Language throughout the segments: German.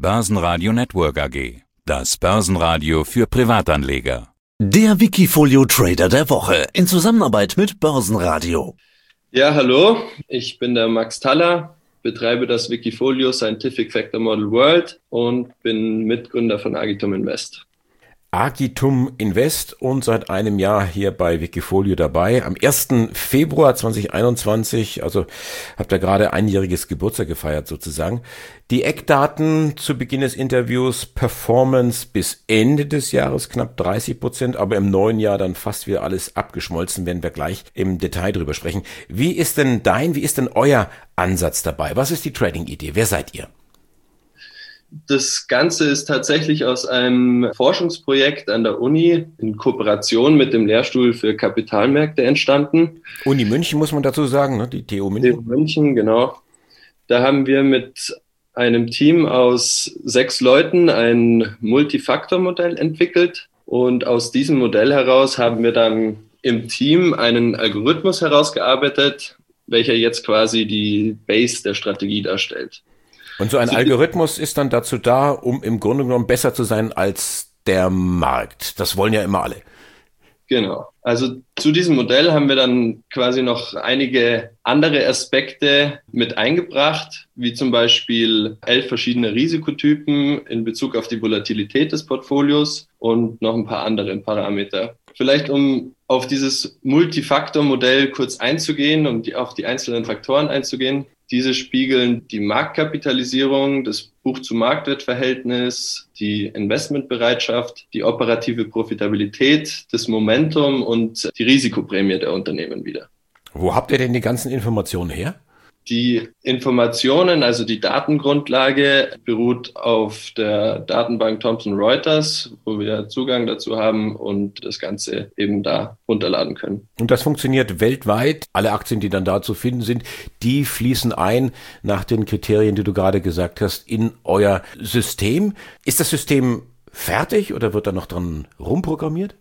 Börsenradio Network AG. Das Börsenradio für Privatanleger. Der Wikifolio Trader der Woche in Zusammenarbeit mit Börsenradio. Ja, hallo, ich bin der Max Thaler, betreibe das Wikifolio Scientific Factor Model World und bin Mitgründer von Agitum Invest. Agitum Invest und seit einem Jahr hier bei Wikifolio dabei. Am 1. Februar 2021, also habt ihr gerade einjähriges Geburtstag gefeiert sozusagen. Die Eckdaten zu Beginn des Interviews: Performance bis Ende des Jahres knapp 30%, aber im neuen Jahr dann fast wieder alles abgeschmolzen, werden wir gleich im Detail drüber sprechen. Wie ist denn euer Ansatz dabei? Was ist die Trading-Idee? Wer seid ihr? Das Ganze ist tatsächlich aus einem Forschungsprojekt an der Uni in Kooperation mit dem Lehrstuhl für Kapitalmärkte entstanden. Uni München muss man dazu sagen, ne? Die TU München. TU München, genau. Da haben wir mit einem Team aus 6 Leuten ein Multifaktor-Modell entwickelt. Und aus diesem Modell heraus haben wir dann im Team einen Algorithmus herausgearbeitet, welcher jetzt quasi die Base der Strategie darstellt. Und so ein Algorithmus ist dann dazu da, um im Grunde genommen besser zu sein als der Markt. Das wollen ja immer alle. Genau. Also zu diesem Modell haben wir dann quasi noch einige andere Aspekte mit eingebracht, wie zum Beispiel 11 verschiedene Risikotypen in Bezug auf die Volatilität des Portfolios und noch ein paar andere Parameter. Vielleicht um auf dieses Multifaktor-Modell kurz einzugehen, auf die einzelnen Faktoren einzugehen. Diese spiegeln die Marktkapitalisierung, das Buch-zu-Marktwert-Verhältnis, die Investmentbereitschaft, die operative Profitabilität, das Momentum und die Risikoprämie der Unternehmen wider. Wo habt ihr denn die ganzen Informationen her? Die Informationen, also die Datengrundlage, beruht auf der Datenbank Thomson Reuters, wo wir Zugang dazu haben und das Ganze eben da runterladen können. Und das funktioniert weltweit. Alle Aktien, die dann da zu finden sind, die fließen ein nach den Kriterien, die du gerade gesagt hast, in euer System. Ist das System fertig oder wird da noch dran rumprogrammiert?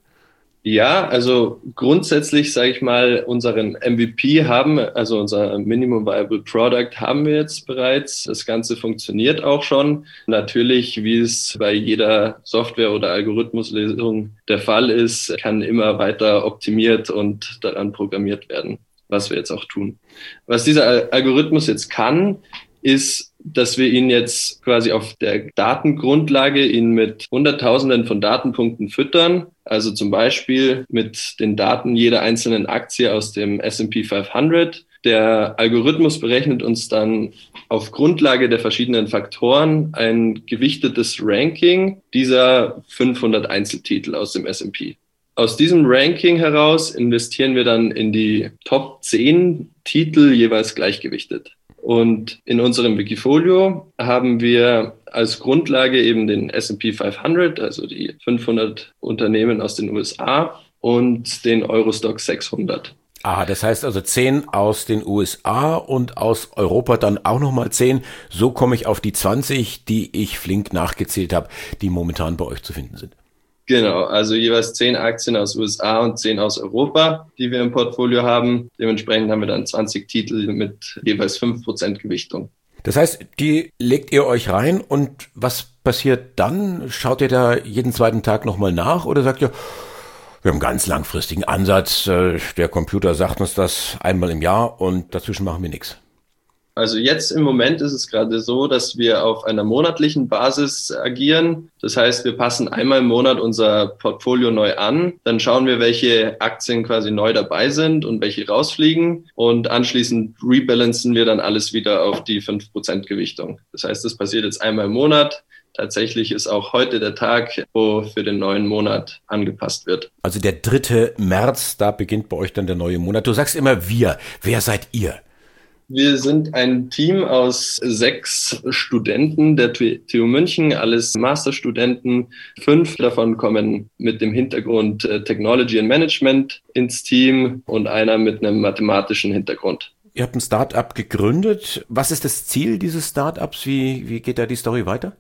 Ja, also grundsätzlich, sage ich mal, unseren MVP also unser Minimum Viable Product haben wir jetzt bereits. Das Ganze funktioniert auch schon. Natürlich, wie es bei jeder Software- oder Algorithmuslösung der Fall ist, kann immer weiter optimiert und daran programmiert werden, was wir jetzt auch tun. Was dieser Algorithmus jetzt kann, ist, dass wir ihn jetzt quasi auf der Datengrundlage mit Hunderttausenden von Datenpunkten füttern. Also zum Beispiel mit den Daten jeder einzelnen Aktie aus dem S&P 500. Der Algorithmus berechnet uns dann auf Grundlage der verschiedenen Faktoren ein gewichtetes Ranking dieser 500 Einzeltitel aus dem S&P. Aus diesem Ranking heraus investieren wir dann in die Top 10 Titel jeweils gleichgewichtet. Und in unserem Wikifolio haben wir als Grundlage eben den S&P 500, also die 500 Unternehmen aus den USA und den Eurostock 600. Ah, das heißt also 10 aus den USA und aus Europa dann auch nochmal 10. So komme ich auf die 20, die ich flink nachgezählt habe, die momentan bei euch zu finden sind. Genau, also jeweils 10 Aktien aus USA und 10 aus Europa, die wir im Portfolio haben. Dementsprechend haben wir dann 20 Titel mit jeweils 5% Gewichtung. Das heißt, die legt ihr euch rein und was passiert dann? Schaut ihr da jeden zweiten Tag nochmal nach oder sagt ihr, wir haben einen ganz langfristigen Ansatz, der Computer sagt uns das einmal im Jahr und dazwischen machen wir nichts? Also jetzt im Moment ist es gerade so, dass wir auf einer monatlichen Basis agieren. Das heißt, wir passen einmal im Monat unser Portfolio neu an. Dann schauen wir, welche Aktien quasi neu dabei sind und welche rausfliegen. Und anschließend rebalancen wir dann alles wieder auf die 5% Gewichtung. Das heißt, das passiert jetzt einmal im Monat. Tatsächlich ist auch heute der Tag, wo für den neuen Monat angepasst wird. Also der 3. März, da beginnt bei euch dann der neue Monat. Du sagst immer wir. Wer seid ihr? Wir sind ein Team aus 6 Studenten der TU München, alles Masterstudenten. 5 davon kommen mit dem Hintergrund Technology and Management ins Team und einer mit einem mathematischen Hintergrund. Ihr habt ein Start-up gegründet. Was ist das Ziel dieses Start-ups? Wie geht da die Story weiter?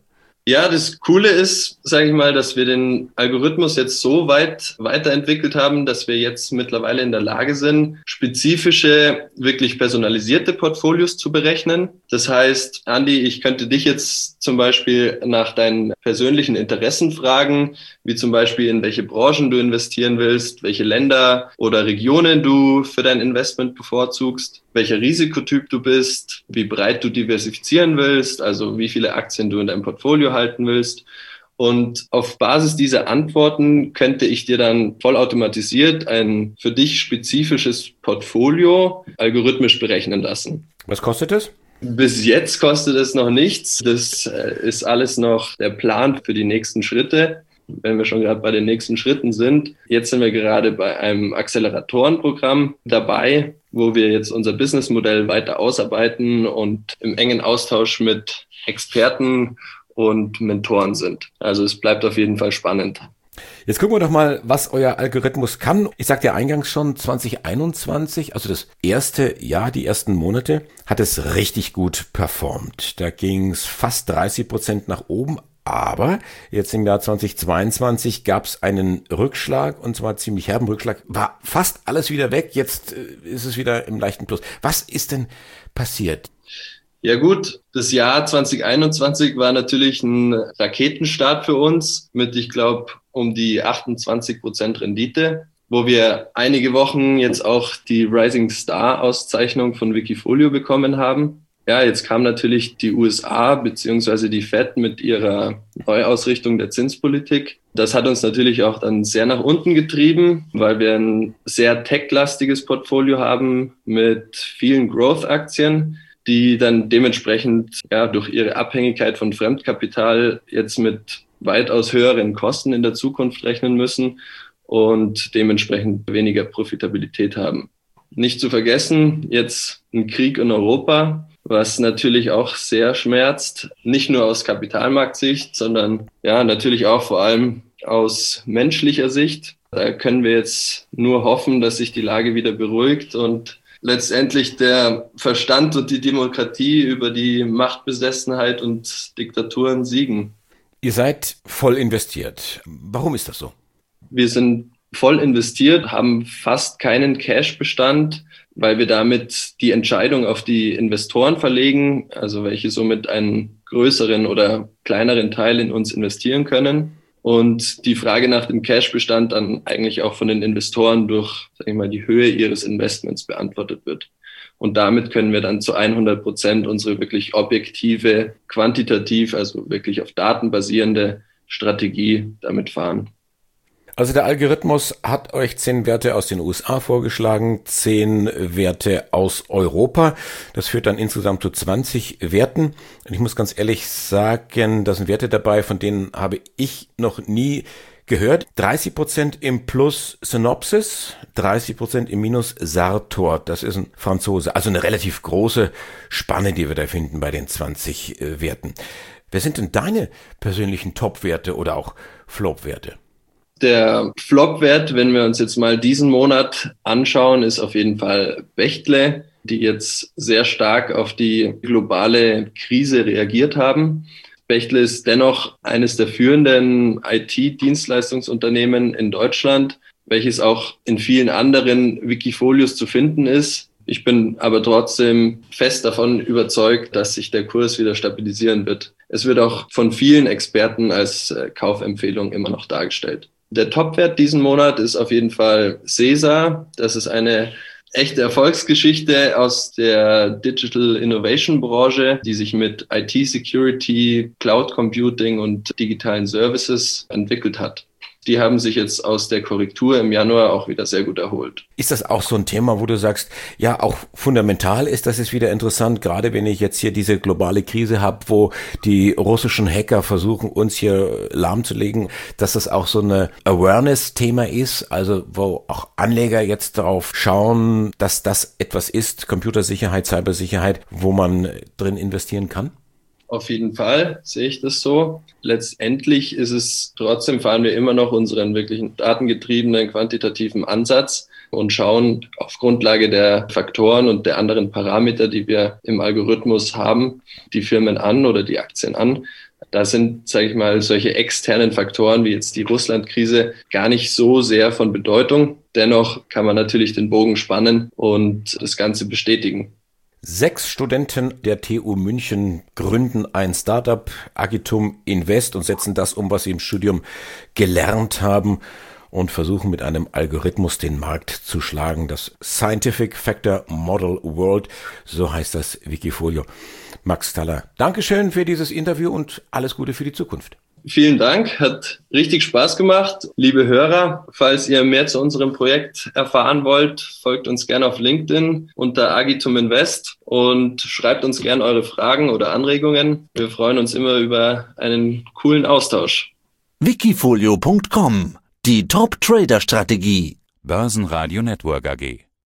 Ja, das Coole ist, sage ich mal, dass wir den Algorithmus jetzt so weit weiterentwickelt haben, dass wir jetzt mittlerweile in der Lage sind, spezifische, wirklich personalisierte Portfolios zu berechnen. Das heißt, Andi, ich könnte dich jetzt zum Beispiel nach deinen persönlichen Interessen fragen, wie zum Beispiel in welche Branchen du investieren willst, welche Länder oder Regionen du für dein Investment bevorzugst, welcher Risikotyp du bist, wie breit du diversifizieren willst, also wie viele Aktien du in deinem Portfolio halten willst. Und auf Basis dieser Antworten könnte ich dir dann vollautomatisiert ein für dich spezifisches Portfolio algorithmisch berechnen lassen. Was kostet es? Bis jetzt kostet es noch nichts. Das ist alles noch der Plan für die nächsten Schritte. Wenn wir schon gerade bei den nächsten Schritten sind. Jetzt sind wir gerade bei einem Acceleratorenprogramm dabei, wo wir jetzt unser Businessmodell weiter ausarbeiten und im engen Austausch mit Experten und Mentoren sind. Also es bleibt auf jeden Fall spannend. Jetzt gucken wir doch mal, was euer Algorithmus kann. Ich sagte ja eingangs schon, 2021, also das erste Jahr, die ersten Monate, hat es richtig gut performt. Da ging es fast 30% nach oben. Aber jetzt im Jahr 2022 gab es einen Rückschlag, und zwar ziemlich herben Rückschlag. War fast alles wieder weg, jetzt ist es wieder im leichten Plus. Was ist denn passiert? Ja gut, das Jahr 2021 war natürlich ein Raketenstart für uns mit, ich glaube, um die 28% Rendite, wo wir einige Wochen jetzt auch die Rising Star Auszeichnung von Wikifolio bekommen haben. Ja, jetzt kam natürlich die USA bzw. die Fed mit ihrer Neuausrichtung der Zinspolitik. Das hat uns natürlich auch dann sehr nach unten getrieben, weil wir ein sehr tech-lastiges Portfolio haben mit vielen Growth-Aktien, die dann dementsprechend ja durch ihre Abhängigkeit von Fremdkapital jetzt mit weitaus höheren Kosten in der Zukunft rechnen müssen und dementsprechend weniger Profitabilität haben. Nicht zu vergessen, jetzt ein Krieg in Europa, was natürlich auch sehr schmerzt, nicht nur aus Kapitalmarktsicht, sondern ja natürlich auch vor allem aus menschlicher Sicht. Da können wir jetzt nur hoffen, dass sich die Lage wieder beruhigt und letztendlich der Verstand und die Demokratie über die Machtbesessenheit und Diktaturen siegen. Ihr seid voll investiert. Warum ist das so? Wir sind voll investiert, haben fast keinen Cash-Bestand, weil wir damit die Entscheidung auf die Investoren verlegen, also welche somit einen größeren oder kleineren Teil in uns investieren können. Und die Frage nach dem Cash-Bestand dann eigentlich auch von den Investoren durch, sag ich mal, die Höhe ihres Investments beantwortet wird. Und damit können wir dann zu 100% unsere wirklich objektive, quantitativ, also wirklich auf Daten basierende Strategie damit fahren. Also der Algorithmus hat euch 10 Werte aus den USA vorgeschlagen, 10 Werte aus Europa. Das führt dann insgesamt zu 20 Werten. Und ich muss ganz ehrlich sagen, da sind Werte dabei, von denen habe ich noch nie gehört. 30% im Plus Synopsys, 30% im Minus Sartor. Das ist ein Franzose. Also eine relativ große Spanne, die wir da finden bei den 20 Werten. Wer sind denn deine persönlichen Top-Werte oder auch Flop-Werte? Der Flop-Wert, wenn wir uns jetzt mal diesen Monat anschauen, ist auf jeden Fall Bechtle, die jetzt sehr stark auf die globale Krise reagiert haben. Bechtle ist dennoch eines der führenden IT-Dienstleistungsunternehmen in Deutschland, welches auch in vielen anderen Wikifolios zu finden ist. Ich bin aber trotzdem fest davon überzeugt, dass sich der Kurs wieder stabilisieren wird. Es wird auch von vielen Experten als Kaufempfehlung immer noch dargestellt. Der Topwert diesen Monat ist auf jeden Fall SESA. Das ist eine echte Erfolgsgeschichte aus der Digital Innovation Branche, die sich mit IT-Security, Cloud Computing und digitalen Services entwickelt hat. Die haben sich jetzt aus der Korrektur im Januar auch wieder sehr gut erholt. Ist das auch so ein Thema, wo du sagst, ja, auch fundamental ist das jetzt wieder interessant, gerade wenn ich jetzt hier diese globale Krise habe, wo die russischen Hacker versuchen, uns hier lahmzulegen, dass das auch so eine Awareness-Thema ist, also wo auch Anleger jetzt darauf schauen, dass das etwas ist, Computersicherheit, Cybersicherheit, wo man drin investieren kann? Auf jeden Fall sehe ich das so. Letztendlich ist es trotzdem, fahren wir immer noch unseren wirklichen datengetriebenen, quantitativen Ansatz und schauen auf Grundlage der Faktoren und der anderen Parameter, die wir im Algorithmus haben, die Firmen an oder die Aktien an. Da sind, sage ich mal, solche externen Faktoren wie jetzt die Russland-Krise gar nicht so sehr von Bedeutung. Dennoch kann man natürlich den Bogen spannen und das Ganze bestätigen. 6 Studenten der TU München gründen ein Startup, Agitum Invest, und setzen das um, was sie im Studium gelernt haben, und versuchen mit einem Algorithmus den Markt zu schlagen. Das Scientific Factor Model World, so heißt das Wikifolio. Max Thaller, Dankeschön für dieses Interview und alles Gute für die Zukunft. Vielen Dank, hat richtig Spaß gemacht. Liebe Hörer, falls ihr mehr zu unserem Projekt erfahren wollt, folgt uns gerne auf LinkedIn unter Agitum Invest und schreibt uns gerne eure Fragen oder Anregungen. Wir freuen uns immer über einen coolen Austausch. Wikifolio.com, die Top-Trader-Strategie. Börsenradio Network AG.